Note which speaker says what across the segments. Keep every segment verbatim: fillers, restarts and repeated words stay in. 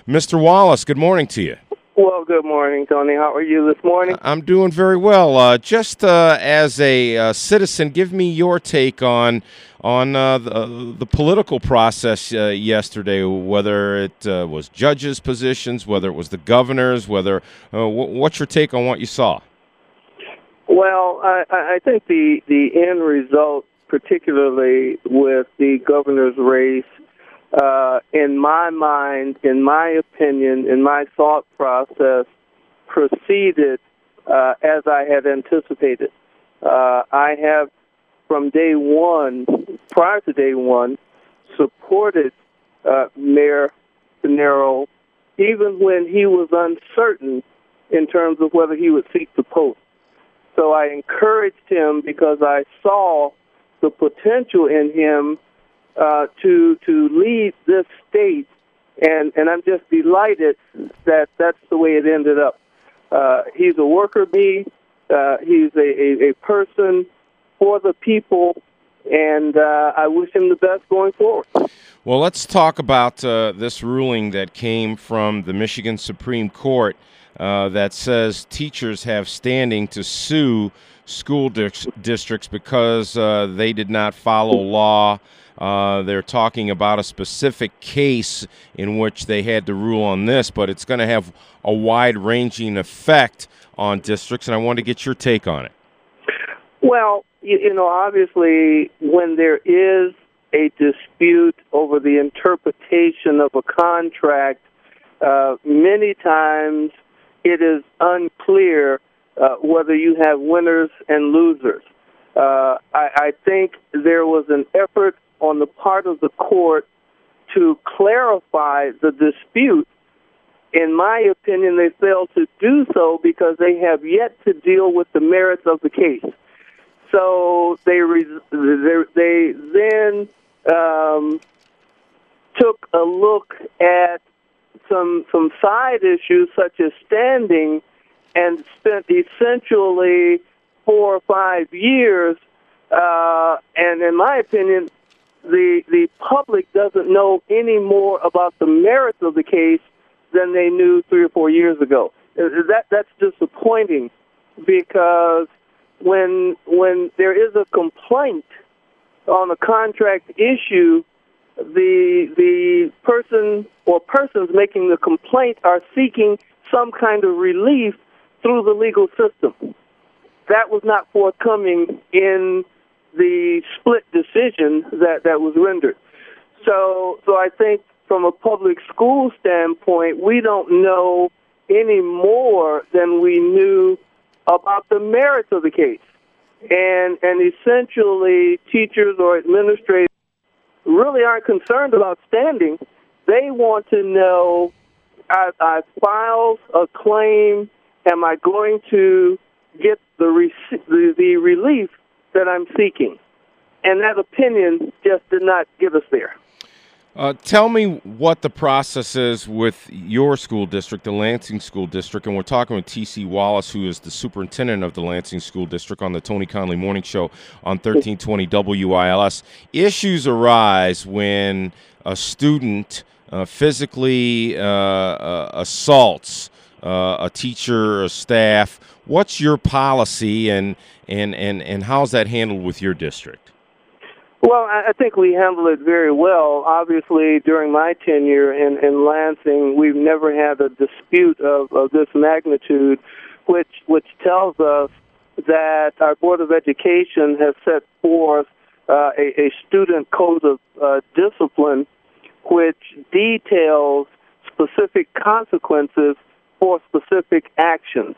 Speaker 1: Mister Wallace, good morning to you.
Speaker 2: Well, good morning, Tony. How are you this morning?
Speaker 1: I'm doing very well. Uh, just uh, as a uh, citizen, give me your take on on uh, the, the political process uh, yesterday, whether it uh, was judges' positions, whether it was the governors, whether uh, w- what's your take on what you saw?
Speaker 2: Well, I, I think the, the end result, particularly with the governor's race, uh, in my mind, in my opinion, in my thought process, proceeded uh, as I had anticipated. Uh, I have, from day one, prior to day one, supported uh, Mayor Finero, even when he was uncertain in terms of whether he would seek the post. So I encouraged him because I saw the potential in him uh, to to lead this state, and, and I'm just delighted that that's the way it ended up. Uh, he's a worker bee. Uh, he's a, a, a person for the people, and uh, I wish him the best going forward.
Speaker 1: Well, let's talk about uh, this ruling that came from the Michigan Supreme Court uh, that says teachers have standing to sue school dis- districts because uh, they did not follow law. Uh, they're talking about a specific case in which they had to rule on this, but it's going to have a wide-ranging effect on districts, and I want to get your take on it.
Speaker 2: Well, you, you know, obviously, when there is a dispute over the interpretation of a contract, uh, many times it is unclear uh, whether you have winners and losers. Uh, I, I think there was an effort on the part of the court to clarify the dispute. In my opinion, they failed to do so because they have yet to deal with the merits of the case. So they re- they then um, took a look at some some side issues such as standing, and spent essentially four or five years. Uh, and in my opinion, the the public doesn't know any more about the merits of the case than they knew three or four years ago. That that's disappointing because when when there is a complaint on a contract issue, the the person or persons making the complaint are seeking some kind of relief through the legal system. That was not forthcoming in the split decision that, that was rendered. So so I think from a public school standpoint, we don't know any more than we knew about the merits of the case. And and essentially, teachers or administrators really aren't concerned about standing. They want to know, I, I filed a claim, am I going to get the, rec- the the relief that I'm seeking? And that opinion just did not get us there.
Speaker 1: Uh, tell me what the process is with your school district, the Lansing School District, and we're talking with T C Wallace, who is the superintendent of the Lansing School District, on the Tony Conley Morning Show on thirteen twenty W I L S. Issues arise when a student uh, physically uh, uh, assaults uh, a teacher or staff. What's your policy, and, and, and, and how's that handled with your district?
Speaker 2: Well, I think we handle it very well. Obviously, during my tenure in, in Lansing, we've never had a dispute of, of this magnitude, which which tells us that our Board of Education has set forth uh, a, a student code of uh, discipline which details specific consequences for specific actions.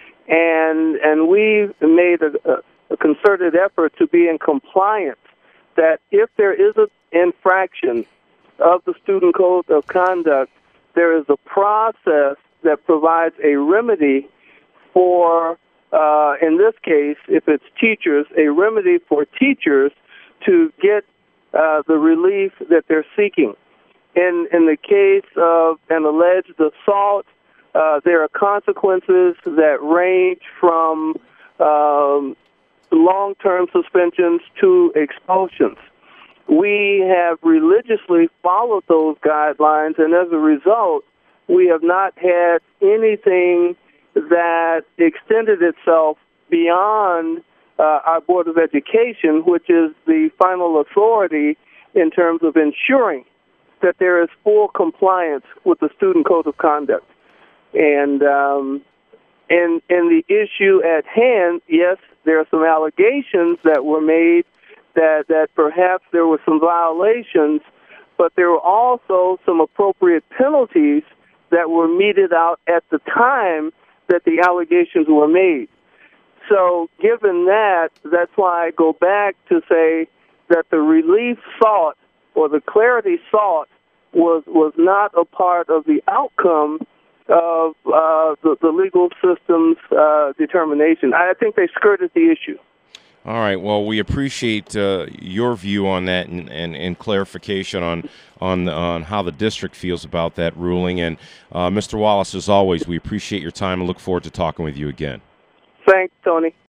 Speaker 2: And and we've made a, a concerted effort to be in compliance that if there is an infraction of the student code of conduct, there is a process that provides a remedy for, uh, in this case, if it's teachers, a remedy for teachers to get uh, the relief that they're seeking. In, in the case of an alleged assault, uh, there are consequences that range from um, long-term suspensions to expulsions. We have religiously followed those guidelines, and as a result, we have not had anything that extended itself beyond uh, our Board of Education, which is the final authority in terms of ensuring that there is full compliance with the Student Code of Conduct. And um, and and the issue at hand, yes, there are some allegations that were made that that perhaps there were some violations, but there were also some appropriate penalties that were meted out at the time that the allegations were made. So given that, that's why I go back to say that the relief sought or the clarity sought was was not a part of the outcome of uh, the, the legal system's uh, determination. I think they skirted the issue.
Speaker 1: All right. Well, we appreciate uh, your view on that and, and, and clarification on on on how the district feels about that ruling. And uh, Mister Wallace, as always, we appreciate your time and look forward to talking with you again.
Speaker 2: Thanks, Tony.